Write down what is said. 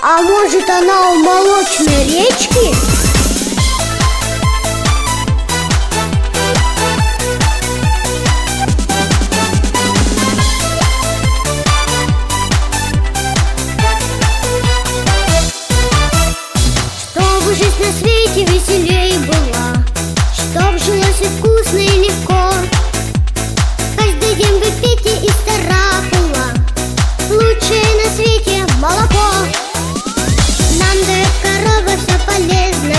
А может, она у молочной речки? Чтобы жизнь на свете веселей была, чтоб жилось и вкусно, и легко, каждый день вы пейте из таракула, лучшее на свете молоко. Нам дает корова все полезное.